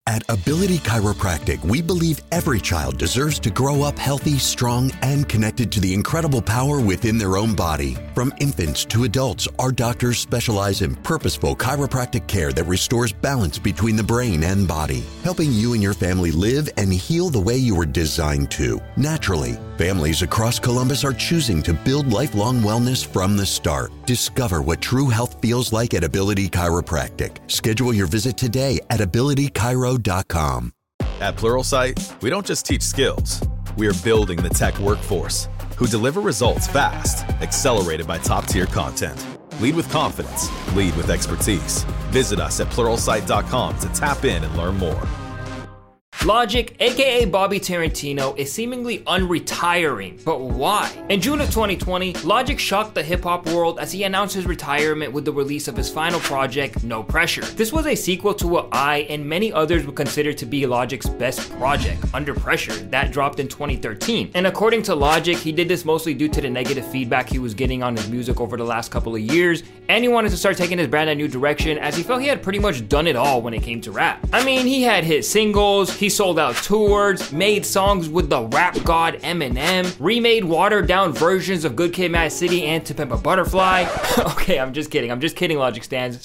At Ability Chiropractic, we believe every child deserves to grow up healthy, strong, and connected to the incredible power within their own body. From infants to adults, our doctors specialize in purposeful chiropractic care that restores balance between the brain and body, helping you and your family live and heal the way you were designed to, naturally. Families across Columbus are choosing to build lifelong wellness from the start. Discover what true health feels like at Ability Chiropractic. Schedule your visit today at abilitychiro.com. At Pluralsight, we don't just teach skills. We are building the tech workforce who deliver results fast, accelerated by top-tier content. Lead with confidence. Lead with expertise. Visit us at Pluralsight.com to tap in and learn more. Logic, aka Bobby Tarantino, is seemingly unretiring, but why? In June of 2020, Logic shocked the hip-hop world as he announced his retirement with the release of his final project, No Pressure. This was a sequel to what I and many others would consider to be Logic's best project, Under Pressure, that dropped in 2013. And according to Logic, he did this mostly due to the negative feedback he was getting on his music over the last couple of years, and he wanted to start taking his brand in a new direction as he felt he had pretty much done it all when it came to rap. I mean, he had hit singles, he sold out tours, made songs with the rap god Eminem, remade watered down versions of Good Kid, Mad City and To Pimp a Butterfly. Okay, I'm just kidding, Logic stands.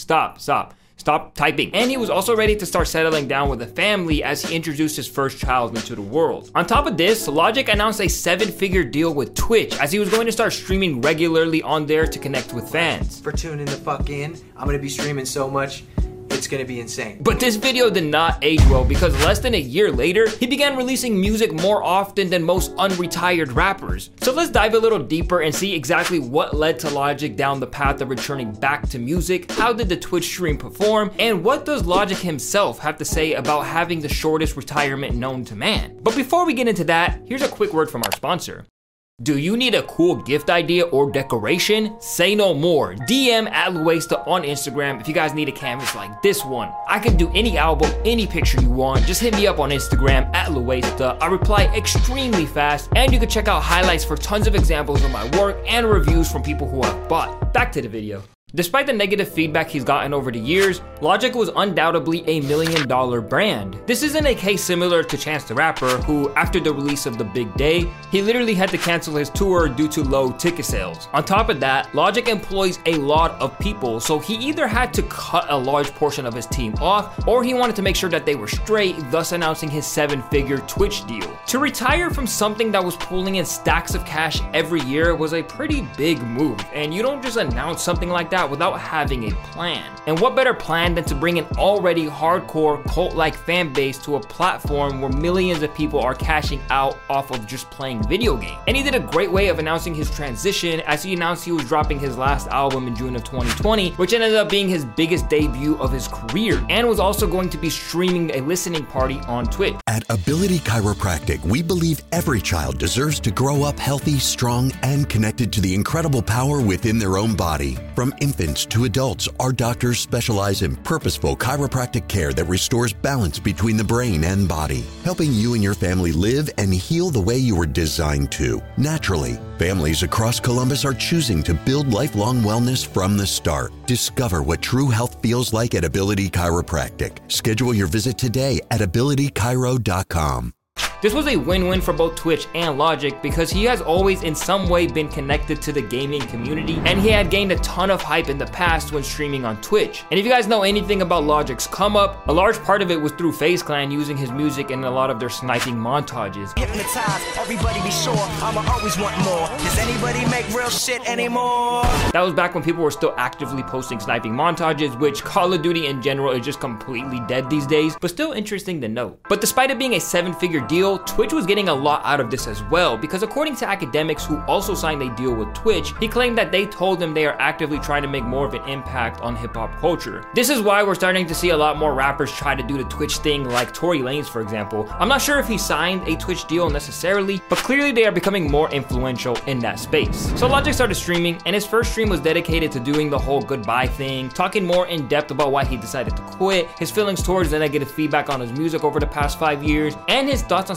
Stop typing. And he was also ready to start settling down with a family as he introduced his first child into the world. On top of this, Logic announced a 7-figure deal with Twitch as he was going to start streaming regularly on there to connect with fans. For tuning the fuck in, I'm gonna be streaming so much, it's gonna be insane. But this video did not age well because less than a year later, he began releasing music more often than most unretired rappers. So let's dive a little deeper and see exactly what led to Logic down the path of returning back to music, how did the Twitch stream perform, and what does Logic himself have to say about having the shortest retirement known to man. But before we get into that, here's a quick word from our sponsor. Do you need a cool gift idea or decoration? Say no more. DM at Luesta on Instagram if you guys need a canvas like this one. I can do any album, any picture you want. Just hit me up on Instagram at Luesta. I reply extremely fast, and you can check out highlights for tons of examples of my work and reviews from people who have bought. Back to the video. Despite the negative feedback he's gotten over the years, Logic was undoubtedly a $1 million brand. This isn't a case similar to Chance the Rapper, who, after the release of The Big Day, he literally had to cancel his tour due to low ticket sales. On top of that, Logic employs a lot of people, so he either had to cut a large portion of his team off, or he wanted to make sure that they were straight, thus announcing his 7-figure Twitch deal. To retire from something that was pulling in stacks of cash every year was a pretty big move, and you don't just announce something like that without having a plan. And what better plan than to bring an already hardcore cult-like fan base to a platform where millions of people are cashing out off of just playing video games. And he did a great way of announcing his transition as he announced he was dropping his last album in June of 2020, which ended up being his biggest debut of his career, and was also going to be streaming a listening party on Twitch. At Ability Chiropractic, we believe every child deserves to grow up healthy, strong, and connected to the incredible power within their own body. From infants to adults, our doctors specialize in purposeful chiropractic care that restores balance between the brain and body, helping you and your family live and heal the way you were designed to, naturally. Families across Columbus are choosing to build lifelong wellness from the start. Discover what true health feels like at Ability Chiropractic. Schedule your visit today at abilitychiro.com. This was a win-win for both Twitch and Logic because he has always in some way been connected to the gaming community, and he had gained a ton of hype in the past when streaming on Twitch. And if you guys know anything about Logic's come up, a large part of it was through FaZe Clan using his music in a lot of their sniping montages. Hypnotized, everybody be sure, I'ma always want more. Does anybody make real shit anymore? That was back when people were still actively posting sniping montages, which Call of Duty in general is just completely dead these days, but still interesting to note. But despite it being a 7-figure deal, Twitch was getting a lot out of this as well, because according to academics who also signed a deal with Twitch, he claimed that they told him they are actively trying to make more of an impact on hip-hop culture. This is why we're starting to see a lot more rappers try to do the Twitch thing, like Tory Lanez, for example. I'm not sure if he signed a Twitch deal necessarily, but clearly they are becoming more influential in that space. So Logic started streaming, and his first stream was dedicated to doing the whole goodbye thing, talking more in depth about why he decided to quit, his feelings towards the negative feedback on his music over the past 5 years, and his thoughts on some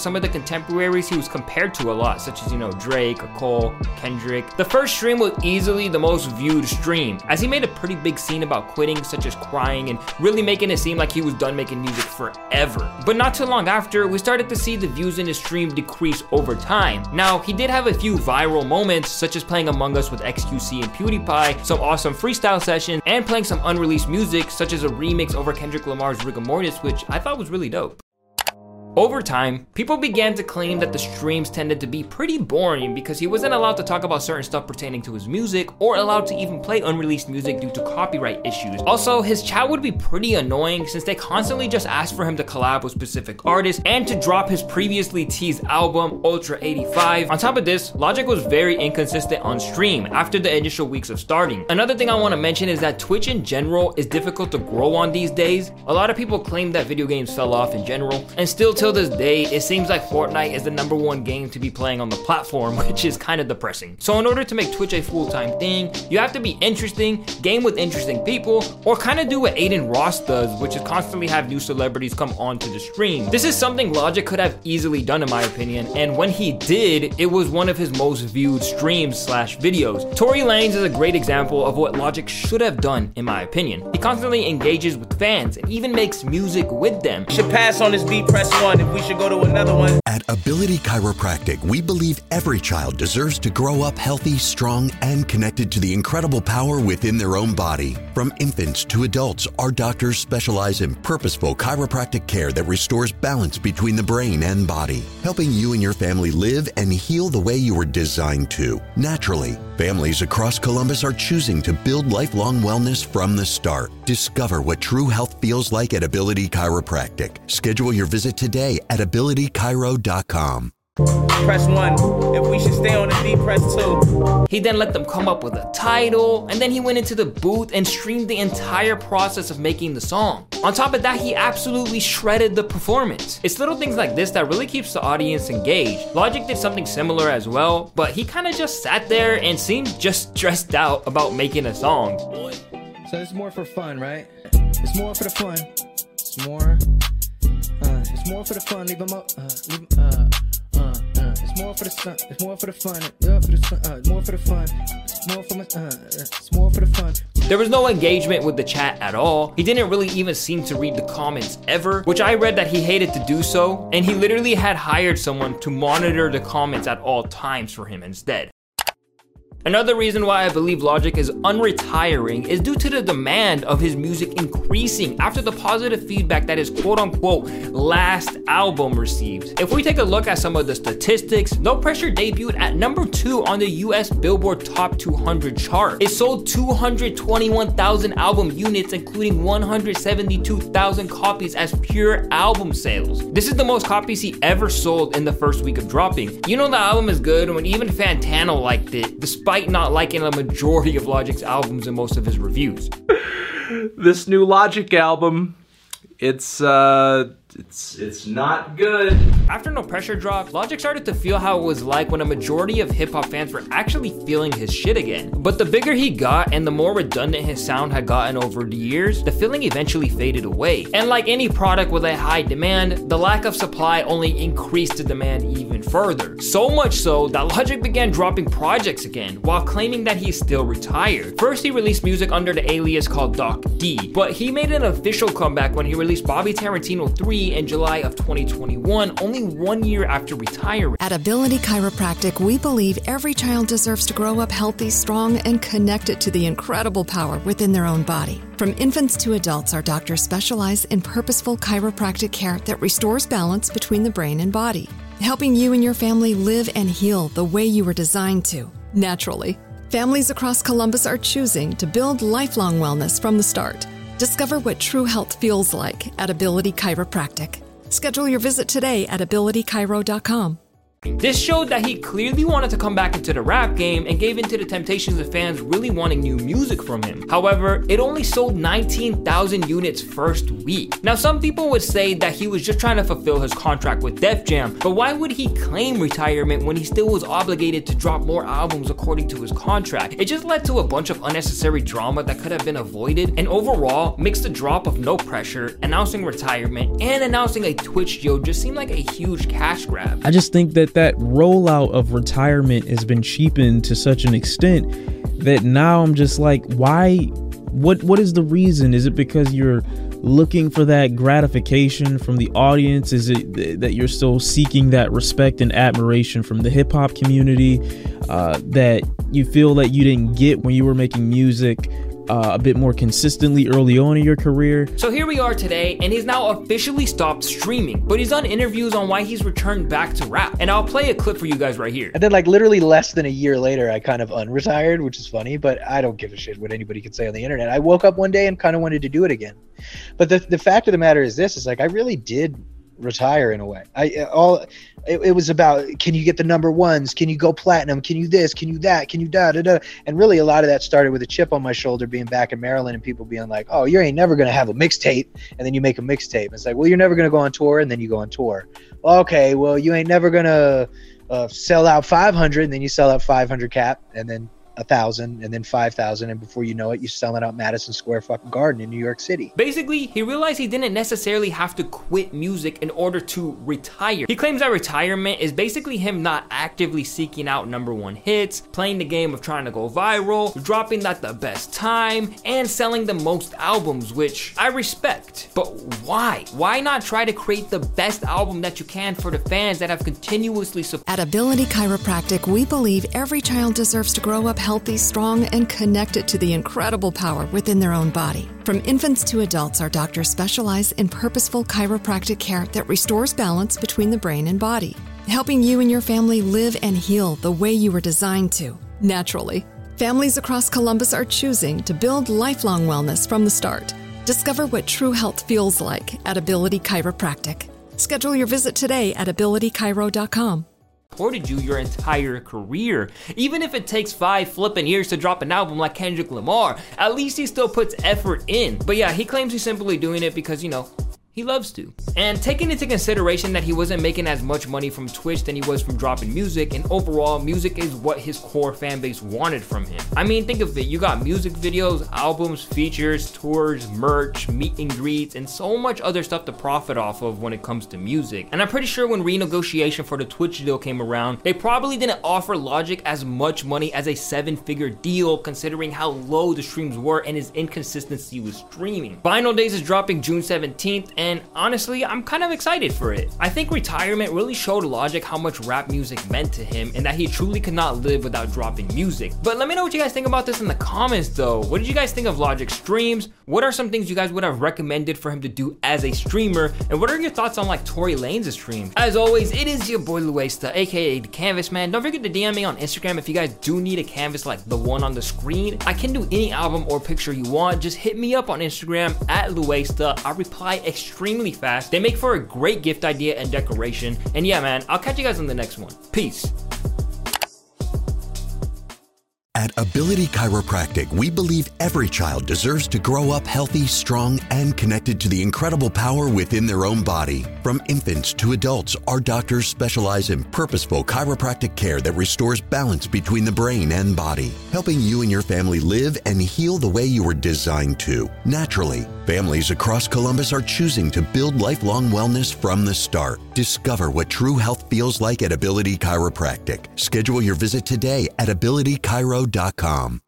some of the contemporaries he was compared to a lot, such as, Drake or Cole, Kendrick. The first stream was easily the most viewed stream, as he made a pretty big scene about quitting, such as crying and really making it seem like he was done making music forever. But not too long after, we started to see the views in his stream decrease over time. Now, he did have a few viral moments, such as playing Among Us with XQC and PewDiePie, some awesome freestyle sessions, and playing some unreleased music, such as a remix over Kendrick Lamar's Rigor Mortis, which I thought was really dope. Over time, people began to claim that the streams tended to be pretty boring because he wasn't allowed to talk about certain stuff pertaining to his music or allowed to even play unreleased music due to copyright issues. Also, his chat would be pretty annoying since they constantly just asked for him to collab with specific artists and to drop his previously teased album, Ultra 85. On top of this, Logic was very inconsistent on stream after the initial weeks of starting. Another thing I want to mention is that Twitch in general is difficult to grow on these days. A lot of people claim that video games fell off in general, and still till this day, it seems like Fortnite is the #1 game to be playing on the platform, which is kind of depressing. So in order to make Twitch a full-time thing, you have to be interesting, game with interesting people, or kind of do what Aiden Ross does, which is constantly have new celebrities come onto the stream. This is something Logic could have easily done in my opinion, and when he did, it was one of his most viewed streams/videos. Tory Lanez is a great example of what Logic should have done in my opinion. He constantly engages with fans and even makes music with them. Should pass on this beat, press 1 if we should go to another one. At Ability Chiropractic, we believe every child deserves to grow up healthy, strong, and connected to the incredible power within their own body. From infants to adults, our doctors specialize in purposeful chiropractic care that restores balance between the brain and body, helping you and your family live and heal the way you were designed to, naturally. Families across Columbus are choosing to build lifelong wellness from the start. Discover what true health feels like at Ability Chiropractic. Schedule your visit today at abilitychiro.com. Press 1. If we should stay on the beat, press 2. He then let them come up with a title, and then he went into the booth and streamed the entire process of making the song. On top of that, he absolutely shredded the performance. It's little things like this that really keeps the audience engaged. Logic did something similar as well, but he kind of just sat there and seemed just stressed out about making a song. So it's more for fun, right? It's more for the fun. It's more for the fun. Leave them up. It's more for the sun. It's more for the fun. More for the fun. It's more for the fun. There was no engagement with the chat at all. He didn't really even seem to read the comments ever, which I read that he hated to do so, and he literally had hired someone to monitor the comments at all times for him instead. Another reason why I believe Logic is unretiring is due to the demand of his music increasing after the positive feedback that his quote-unquote last album received. If we take a look at some of the statistics, No Pressure debuted at #2 on the US Billboard Top 200 chart. It sold 221,000 album units, including 172,000 copies as pure album sales. This is the most copies he ever sold in the first week of dropping. You know the album is good when even Fantano liked it, despite not liking a majority of Logic's albums in most of his reviews. This new Logic album, it's not good. After No Pressure dropped, Logic started to feel how it was like when a majority of hip-hop fans were actually feeling his shit again. But the bigger he got and the more redundant his sound had gotten over the years, the feeling eventually faded away. And like any product with a high demand, the lack of supply only increased the demand even further. So much so that Logic began dropping projects again while claiming that he's still retired. First, he released music under the alias called Doc D, but he made an official comeback when he released Bobby Tarantino 3 in July of 2021, only 1 year after retiring. At Ability Chiropractic, we believe every child deserves to grow up healthy, strong, and connected to the incredible power within their own body. From infants to adults, our doctors specialize in purposeful chiropractic care that restores balance between the brain and body, helping you and your family live and heal the way you were designed to, naturally. Families across Columbus are choosing to build lifelong wellness from the start. Discover what true health feels like at Ability Chiropractic. Schedule your visit today at abilitychiro.com. This showed that he clearly wanted to come back into the rap game and gave into the temptations of fans really wanting new music from him. However, it only sold 19,000 units first week. Now, some people would say that he was just trying to fulfill his contract with Def Jam, but why would he claim retirement when he still was obligated to drop more albums according to his contract? It just led to a bunch of unnecessary drama that could have been avoided, and overall makes the drop of No Pressure, announcing retirement, and announcing a Twitch deal just seem like a huge cash grab. I just think that rollout of retirement has been cheapened to such an extent that now I'm just like, why? What is the reason? Is it because you're looking for that gratification from the audience? Is it that you're still seeking that respect and admiration from the hip hop community that you feel that you didn't get when you were making music a bit more consistently early on in your career? So here we are today, and he's now officially stopped streaming, but he's done interviews on why he's returned back to rap, and I'll play a clip for you guys right here. And then like literally less than a year later, I kind of unretired, which is funny, but I don't give a shit what anybody can say on the internet. I woke up one day and kind of wanted to do it again. But the fact of the matter is this, is like, I really did retire in a way. It was about, can you get the number ones? Can you go platinum? Can you this? Can you that? Can you da da da? And really a lot of that started with a chip on my shoulder being back in Maryland and people being like, oh, you ain't never going to have a mixtape. And then you make a mixtape. It's like, well, you're never going to go on tour. And then you go on tour. Okay, well, you ain't never going to sell out 500. And then you sell out 500 cap. And then 1,000 and then 5,000, and before you know it, you're selling out Madison Square fucking Garden in New York City. Basically, he realized he didn't necessarily have to quit music in order to retire. He claims that retirement is basically him not actively seeking out number one hits, playing the game of trying to go viral, dropping at the best time, and selling the most albums, which I respect. But why? Why not try to create the best album that you can for the fans that have continuously supported? At Ability Chiropractic, we believe every child deserves to grow up healthy, strong, and connected to the incredible power within their own body. From infants to adults, our doctors specialize in purposeful chiropractic care that restores balance between the brain and body, helping you and your family live and heal the way you were designed to, naturally. Families across Columbus are choosing to build lifelong wellness from the start. Discover what true health feels like at Ability Chiropractic. Schedule your visit today at abilitychiro.com. Supported you your entire career. Even if it takes 5 flipping years to drop an album like Kendrick Lamar, at least he still puts effort in. But yeah, he claims he's simply doing it because, you know, he loves to. And taking into consideration that he wasn't making as much money from Twitch than he was from dropping music, and overall, music is what his core fan base wanted from him. I mean, think of it, you got music videos, albums, features, tours, merch, meet and greets, and so much other stuff to profit off of when it comes to music. And I'm pretty sure when renegotiation for the Twitch deal came around, they probably didn't offer Logic as much money as a 7-figure deal, considering how low the streams were and his inconsistency with streaming. Final Days is dropping June 17th, and honestly, I'm kind of excited for it. I think retirement really showed Logic how much rap music meant to him and that he truly could not live without dropping music. But let me know what you guys think about this in the comments though. What did you guys think of Logic's streams? What are some things you guys would have recommended for him to do as a streamer? And what are your thoughts on like Tory Lanez streams? As always, it is your boy Luesta, aka The Canvas Man. Don't forget to DM me on Instagram if you guys do need a canvas like the one on the screen. I can do any album or picture you want. Just hit me up on Instagram at Luesta. I reply extremely fast. They make for a great gift idea and decoration. And yeah, man, I'll catch you guys on the next one. Peace. At Ability Chiropractic, we believe every child deserves to grow up healthy, strong, and connected to the incredible power within their own body. From infants to adults, our doctors specialize in purposeful chiropractic care that restores balance between the brain and body, helping you and your family live and heal the way you were designed to, naturally. Families across Columbus are choosing to build lifelong wellness from the start. Discover what true health feels like at Ability Chiropractic. Schedule your visit today at abilitychiro.com.